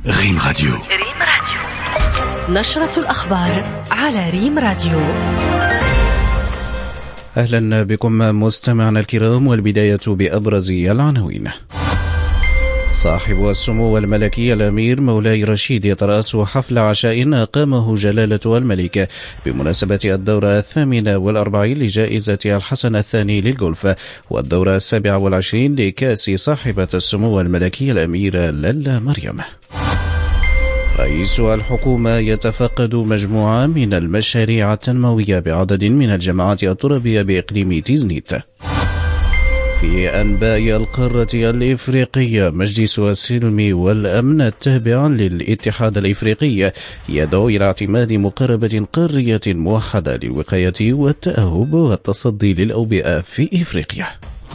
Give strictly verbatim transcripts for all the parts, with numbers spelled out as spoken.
ريم راديو. ريم راديو نشرة الأخبار على ريم راديو. أهلا بكم مستمعنا الكرام، والبداية بأبرز العناوين. صاحب السمو الملكي الأمير مولاي رشيد يترأس حفل عشاء أقامه جلالة الملك بمناسبة الدورة الثامنة والأربعين لجائزة الحسن الثاني للجولف والدورة السابعة والعشرين لكأس صاحبة السمو الملكي الأميرة للا مريم. رئيس الحكومة يتفقد مجموعة من المشاريع التنموية بعدد من الجماعات التربية بإقليم تيزنيت. في أنباء القارة الإفريقية، مجلس السلم والأمن التابع للاتحاد الإفريقي يدعو إلى اعتماد مقاربة قارية موحدة للوقاية والتأهب والتصدي للأوبئة في إفريقيا.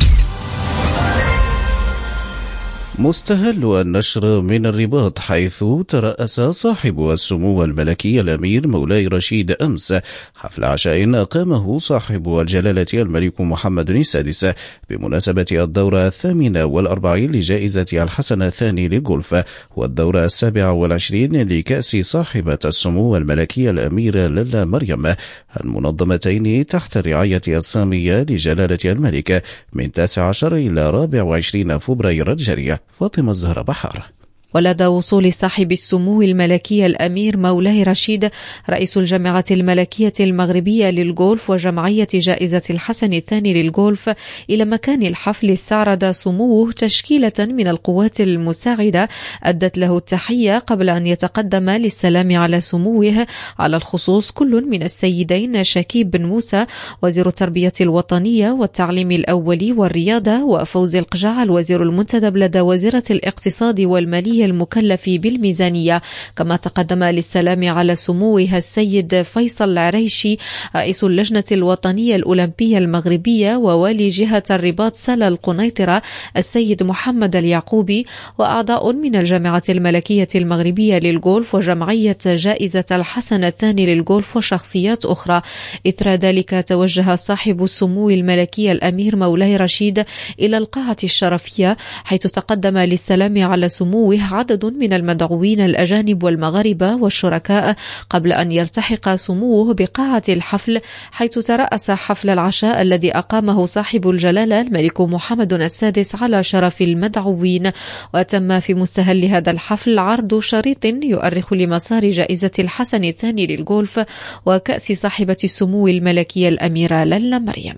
مستهل النشر من الرباط، حيث ترأس صاحب السمو الملكي الأمير مولاي رشيد أمس حفل عشاء أقامه صاحب الجلالة الملك محمد السادس بمناسبة الدورة الثامنة والأربعين لجائزة الحسن الثاني للجولف والدورة السابعة والعشرين لكأس صاحبة السمو الملكي الأميرة للا مريم، المنظمتين تحت الرعاية السامية لجلالة الملك من تاسع عشر إلى رابع وعشرين فبراير الجارية. فاطمة الزهراء بحار. ولدى وصول صاحب السمو الملكي الأمير مولاي رشيد رئيس الجامعة الملكية المغربية للجولف وجمعية جائزة الحسن الثاني للجولف إلى مكان الحفل، استعرض سموه تشكيلة من القوات المساعدة أدت له التحية قبل أن يتقدم للسلام على سموه، على الخصوص كل من السيدين شكيب بن موسى وزير التربية الوطنية والتعليم الأولي والرياضة، وفوزي القجاع الوزير المنتدب لدى وزيرة الاقتصاد والمالية المكلف بالميزانية. كما تقدم للسلام على سموها السيد فيصل العريشي رئيس اللجنة الوطنية الأولمبية المغربية ووالي جهة الرباط سلا القنيطرة السيد محمد اليعقوبي، وأعضاء من الجامعة الملكية المغربية للجولف وجمعية جائزة الحسن الثاني للجولف وشخصيات أخرى. إثر ذلك توجه صاحب السمو الملكي الأمير مولاي رشيد إلى القاعة الشرفية، حيث تقدم للسلام على سموه عدد من المدعوين الأجانب والمغاربة والشركاء قبل أن يلتحق سموه بقاعة الحفل، حيث ترأس حفل العشاء الذي أقامه صاحب الجلالة الملك محمد السادس على شرف المدعوين. وتم في مستهل هذا الحفل عرض شريط يؤرخ لمسار جائزة الحسن الثاني للجولف وكأس صاحبة السمو الملكية الأميرة للا مريم.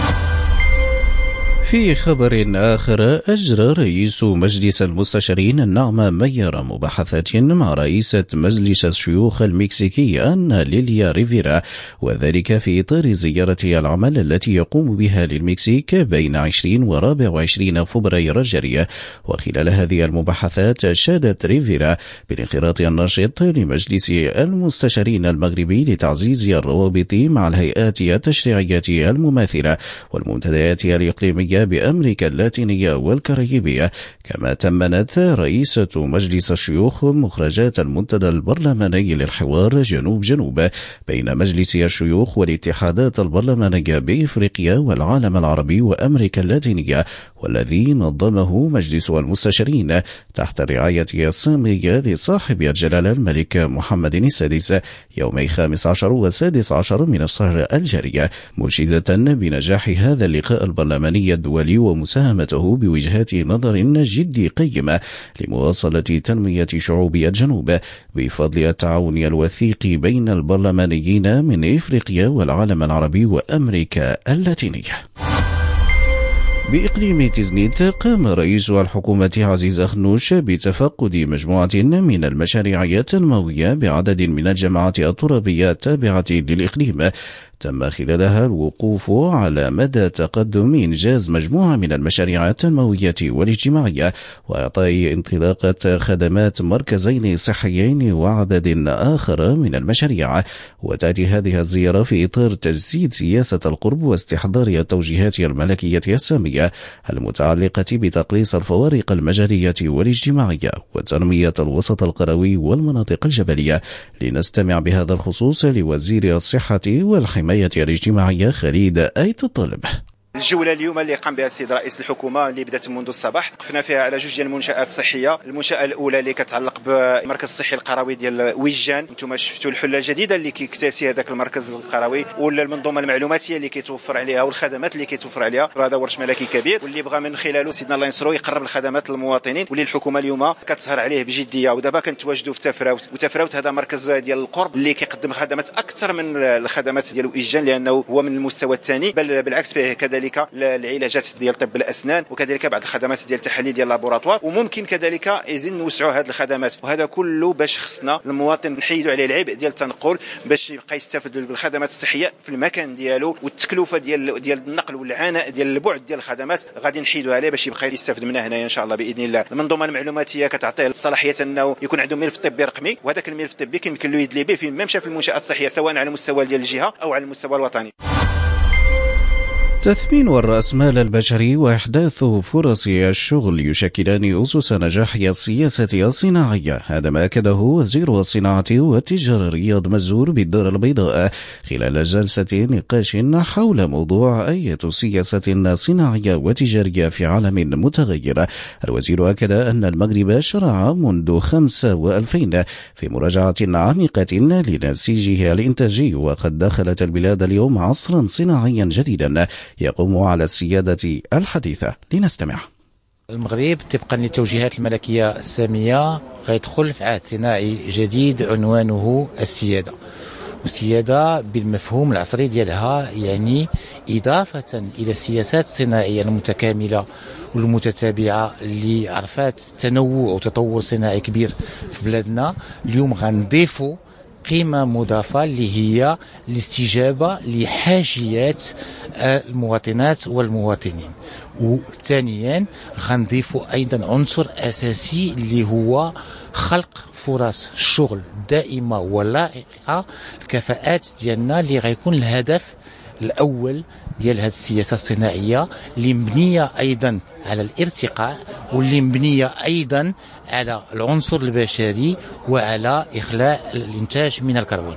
في خبر آخر، أجرى رئيس مجلس المستشارين النعمة مير مباحثات مع رئيسة مجلس الشيوخ المكسيكي أنا ليليا ريفيرا، وذلك في إطار زيارة العمل التي يقوم بها للمكسيك بين عشرين ورابع وعشرين فبراير الجارية. وخلال هذه المباحثات شادت ريفيرا بالانخراط النشط لمجلس المستشارين المغربي لتعزيز الروابط مع الهيئات التشريعية المماثلة والمنتديات الإقليمية بأمريكا اللاتينية والكاريبية. كما تمنت رئيسة مجلس الشيوخ مخرجات المنتدى البرلماني للحوار جنوب جنوب بين مجلس الشيوخ والاتحادات البرلمانية بإفريقيا والعالم العربي وأمريكا اللاتينية، والذي نظمه مجلس المستشارين تحت الرعاية السامية لصاحب الجلالة الملك محمد السادس يومي خامس عشر والسادس عشر من الشهر الجارية، مرشدة بنجاح هذا اللقاء البرلماني الدولي ومساهمته بوجهات نظر جدي قيمة لمواصلة تنمية شعوب الجنوب بفضل التعاون الوثيق بين البرلمانيين من إفريقيا والعالم العربي وأمريكا اللاتينية. بإقليم تيزنيت، قام رئيس الحكومة عزيز أخنوش بتفقد مجموعة من المشاريع التنموية بعدد من الجماعات الترابية التابعة للإقليم، تم خلالها الوقوف على مدى تقدم إنجاز مجموعة من المشاريع التنموية والاجتماعية وإعطاء انطلاقة خدمات مركزين صحيين وعدد آخر من المشاريع. وتأتي هذه الزيارة في إطار تجسيد سياسة القرب واستحضار التوجيهات الملكية السامية المتعلقة بتقليص الفوارق المجالية والاجتماعية وتنمية الوسط القروي والمناطق الجبلية. لنستمع بهذا الخصوص لوزير الصحة والحماية الاجتماعية خليد أيت الطالب. الجوله اليوم اللي قام بها السيد رئيس الحكومه اللي بدات منذ الصباح، وقفنا فيها على جوج ديال المنشآت الصحيه. المنشاه الاولى اللي كتعلق بالمركز الصحي القروي ديال ويجان، انتم شفتوا الحله الجديده اللي كيكتسي هذاك المركز القروي، ولا المنظومه المعلوماتيه اللي كيتوفر عليها والخدمات اللي كيتوفر عليها. هذا ورش ملكي كبير واللي بغى من خلاله سيدنا الله ينصرو يقرب الخدمات للمواطنين، واللي الحكومه اليوم كتسهر عليه بجديه. ودابا كنتواجدوا في تفراوت، وتفراوت هذا مركز ديال القرب اللي كيقدم خدمات اكثر من الخدمات ديال ويجان، لانه هو من المستوى الثاني، بل بالعكس فيه كذلك العلاجات ديال طب الاسنان، وكذلك بعض الخدمات ديال التحاليل ديال اللابوراتوار، وممكن كذلك يزيد نوسعوا هذه الخدمات. وهذا كله باش خصنا المواطن نحيدوا عليه العبء ديال التنقل، باش يبقى يستافد بالخدمات الصحيه في المكان ديالو، والتكلفه ديال ديال النقل والعناء ديال البعد ديال الخدمات غادي نحيدوا عليه باش يبقى يستافد منها هنايا ان شاء الله باذن الله. المنظومه المعلوماتيه كتعطيه الصلاحيه انه يكون عنده ملف طبي رقمي، وهذاك الملف الطبي كيمكن له يدلي به فين ما مشى في المنشات الصحيه، سواء على المستوى ديال الجهه او على المستوى الوطني. تثمين الرأسمال البشري وإحداث فرص الشغل يشكلان أسس نجاح السياسة الصناعية. هذا ما أكده وزير الصناعة والتجارة رياض مزور بالدار البيضاء خلال جلسة نقاش حول موضوع أية سياسة صناعية وتجارية في عالم متغير. الوزير أكد أن المغرب شرع منذ خمسة وألفين في مراجعة عميقة لنسيجه الإنتاجي، وقد دخلت البلاد اليوم عصرا صناعيا جديدا يقوم على السيادة الحديثة. لنستمع. المغرب طبقا للتوجيهات الملكية السامية غيدخل في عهد صناعي جديد عنوانه السيادة، والسيادة بالمفهوم العصري ديالها يعني إضافة إلى السياسات الصناعية المتكاملة والمتتابعة اللي عرفات تنوع وتطور صناعي كبير في بلادنا. اليوم غنضيفوا قيمة مضافة اللي هي الاستجابة لحاجيات المواطنات والمواطنين. وثانيا غنضيفوا أيضا عنصر أساسي اللي هو خلق فرص شغل دائمة ولائقة. الكفاءات ديالنا اللي غيكون الهدف الأول ديال هذه السياسة الصناعية اللي مبنية أيضا على الارتقاء، واللي مبنية أيضا على العنصر البشري وعلى إخلاء الإنتاج من الكربون.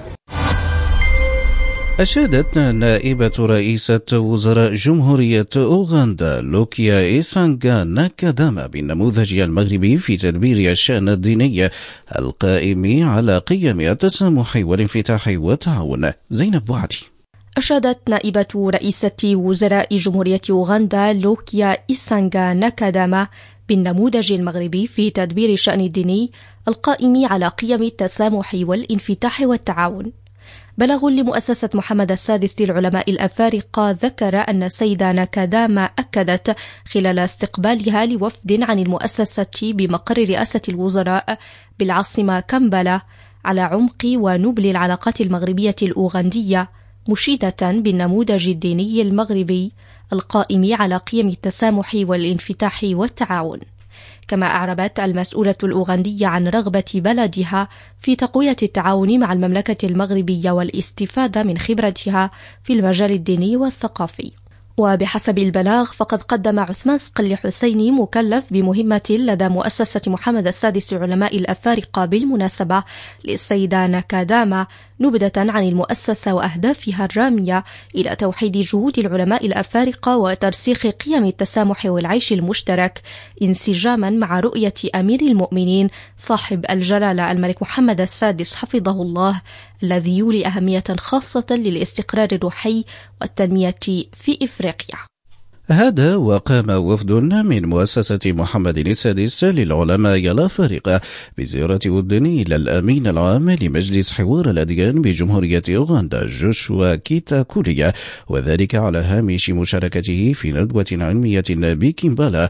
أشادت نائبة رئيسة وزراء جمهورية أوغندا لوكيا إيسانغا ناكاداما بالنموذج المغربي في تدبير الشأن الديني القائم على قيم التسامح والانفتاح والتعاون. زينب بوعدي. أشادت نائبة رئيسة وزراء جمهورية أوغندا لوكيا إيسانغا ناكاداما بالنموذج المغربي في تدبير الشأن الديني القائم على قيم التسامح والانفتاح والتعاون. بلاغ لمؤسسة محمد السادس للعلماء الأفارقة ذكر أن السيدة ناكاداما أكدت خلال استقبالها لوفد عن المؤسسة بمقر رئاسة الوزراء بالعاصمة كامبالا على عمق ونبل العلاقات المغربية الأوغندية، مشيدة بالنموذج الديني المغربي القائم على قيم التسامح والانفتاح والتعاون. كما أعربت المسؤولة الأوغندية عن رغبة بلدها في تقوية التعاون مع المملكة المغربية والاستفادة من خبرتها في المجال الديني والثقافي. وبحسب البلاغ فقد قدم عثمان صقلي حسيني مكلف بمهمة لدى مؤسسة محمد السادس علماء الأفارقة بالمناسبة للسيدة ناكاداما نبذة عن المؤسسة وأهدافها الرامية إلى توحيد جهود العلماء الأفارقة وترسيخ قيم التسامح والعيش المشترك انسجاما مع رؤية أمير المؤمنين صاحب الجلالة الملك محمد السادس حفظه الله، الذي يولي أهمية خاصة للاستقرار الروحي والتنمية في إفريقيا. هذا وقام وفد من مؤسسة محمد السادس للعلماء الأفارقة بزيارة ودن إلى الأمين العام لمجلس حوار الأديان بجمهورية أوغندا جوشوا كيتا كوليا، وذلك على هامش مشاركته في ندوة علمية بكمبالا.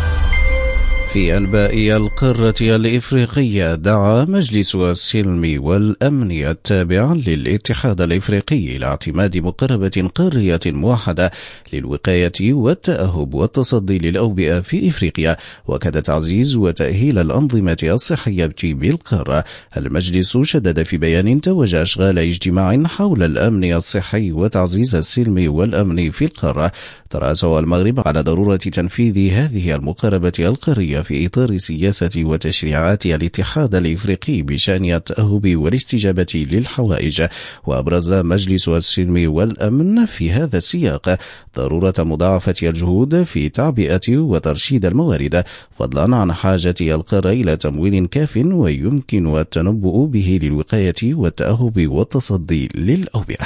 في أنباء القارة الإفريقية، دعا مجلس السلم والأمن التابع للاتحاد الإفريقي إلى اعتماد مقربة قارية موحدة للوقاية والتأهب والتصدي للأوبئة في إفريقيا، وكذا تعزيز وتأهيل الأنظمة الصحية بالقارة. المجلس شدد في بيان توج أشغال اجتماع حول الأمن الصحي وتعزيز السلم والأمن في القارة، ترأسه المغرب على ضرورة تنفيذ هذه المقربة القارية الأفريقية في إطار سياسة وتشريعات الاتحاد الإفريقي بشأن التأهب والاستجابة للحوائج. وأبرز مجلس السلم والأمن في هذا السياق ضرورة مضاعفة الجهود في تعبئة وترشيد الموارد، فضلا عن حاجة القارة إلى تمويل كاف ويمكن التنبؤ به للوقاية والتأهب والتصدي للأوبئة.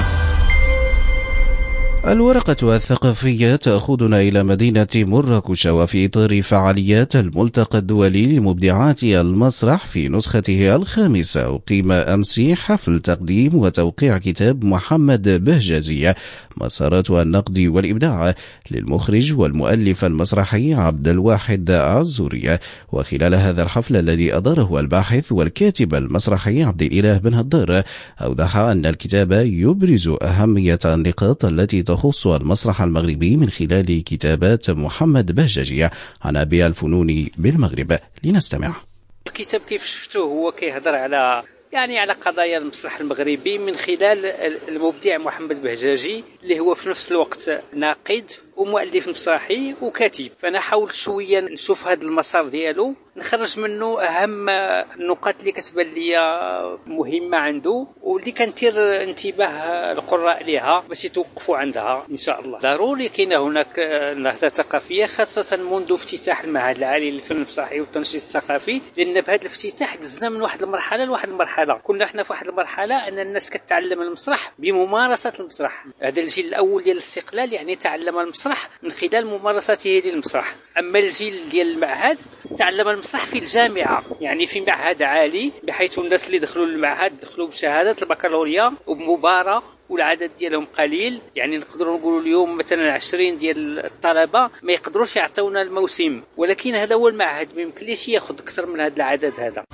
الورقة الثقافية تأخذنا إلى مدينة مراكش وفي إطار فعاليات الملتقى الدولي لمبدعات المسرح في نسخته الخامسة. أقيم أمس حفل تقديم وتوقيع كتاب محمد بهجازي مسارات النقد والإبداع للمخرج والمؤلف المسرحي عبد الواحد عزوري. وخلال هذا الحفل الذي أداره الباحث والكاتب المسرحي عبد الإله بن هدار، أوضح أن الكتاب يبرز أهمية النقاط التي تخص المسرح المغربي من خلال كتابات محمد بهجاجي عن أبي الفنون بالمغرب. لنستمع. الكتاب كيف شفتوه هو كيهضر على يعني على قضايا المسرح المغربي من خلال المبدع محمد بهجاجي اللي هو في نفس الوقت ناقد ومؤلف مسرحي وكاتب. فانا حاولت شويه نشوف هذا المسار ديالو، نخرج منه اهم النقاط اللي كتبان لي مهمه عنده واللي كنثير انتباه القراء لها باش يتوقفوا عندها ان شاء الله. ضروري كاين هناك نهضه ثقافيه خاصه منذ افتتاح المعهد العالي للفن المسرحي والتنشيط الثقافي، لان بهذا الافتتاح دزنا من واحد المرحله لواحد المرحله. كنا حنا في واحد المرحله ان الناس كتعلم المسرح بممارسه المسرح. هذا الجيل الاول ديال الاستقلال يعني تعلم المسرح من خلال ممارسته للمسرح. اما الجيل ديال المعهد تعلم المسرح في الجامعه، يعني في معهد عالي، بحيث الناس اللي دخلوا للمعهد دخلوا بشهاده البكالوريا وبمباراه والعدد ديالهم قليل. يعني نقدروا نقولوا اليوم مثلا عشرين ديال الطلبه ما يقدروش يعطيونا الموسم، ولكن هذا هو المعهد ما يمكنليش ياخذ اكثر من هذا العدد هذا.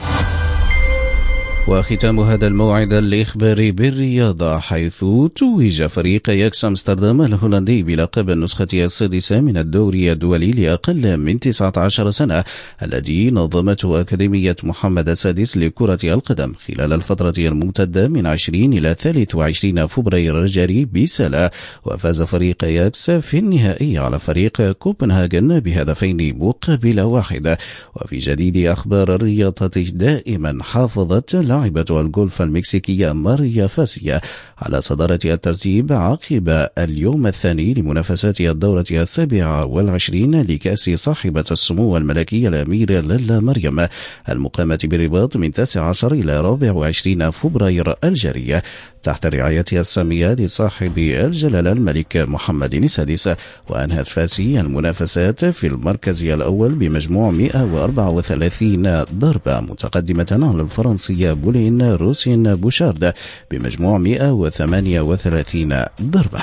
وختام هذا الموعد الإخباري بالرياضة، حيث توج فريق اياكس أمستردام الهولندي بلقب النسخة السادسة من الدوري الدولي لأقل من تسعة عشر سنة الذي نظمته أكاديمية محمد السادس لكرة القدم خلال الفترة الممتدة من عشرين إلى ثلاثة وعشرين فبراير الجاري بسلا. وفاز فريق اياكس في النهائي على فريق كوبنهاغن بهدفين مقابل واحد. وفي جديد أخبار الرياضة دائما، حافظت لاعبة الجولف المكسيكية ماريا فاسيا على صدارة الترتيب عقب اليوم الثاني لمنافسات الدورة السابعة والعشرين لكأس صاحبة السمو الملكي الأمير لالا مريم المقامة بالرباط من تاسع عشر إلى رابع وعشرين فبراير الجاري تحت الرعاية السامية لصاحب الجلالة الملك محمد السادس. وأنهت فاسي المنافسات في المركز الأول بمجموع مئة وأربعة وثلاثين ضربة، متقدمة على الفرنسية بولين روسين بوشارد بمجموع مئة وثمانية وثلاثين ضربة.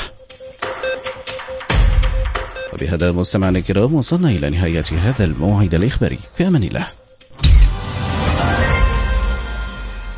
وبهذا مستمعنا الكرام وصلنا إلى نهاية هذا الموعد الإخباري. في أمان الله.